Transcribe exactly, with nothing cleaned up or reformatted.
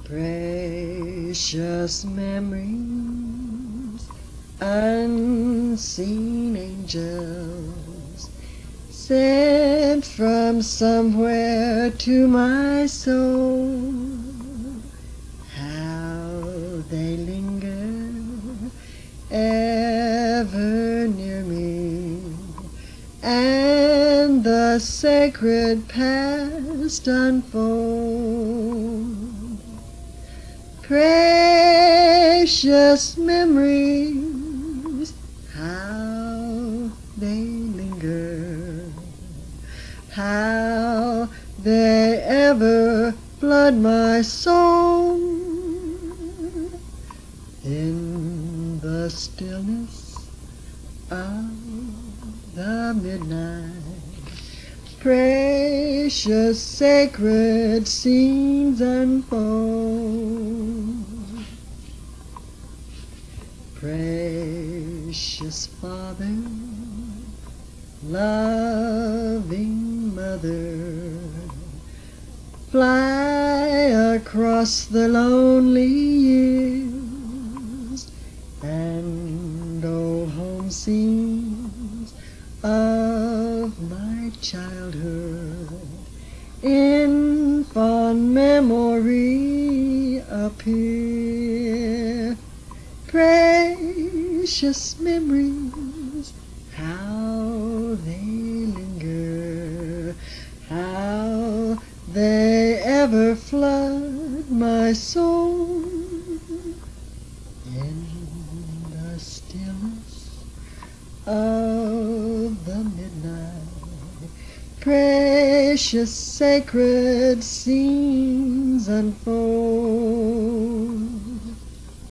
Precious memories, unseen angels, sent from somewhere to my soul. How they linger ever near me, and the sacred past unfold. Precious memories, how they linger, how they ever flood my soul. In the stillness of the midnight, precious sacred scenes unfold. Precious Father, loving Mother, fly across the lonely years, and oh, home scenes of my childhood in fond memory appear. Precious memories, how they linger, how they ever flood my soul. In the stillness of the midnight, precious sacred scenes unfold.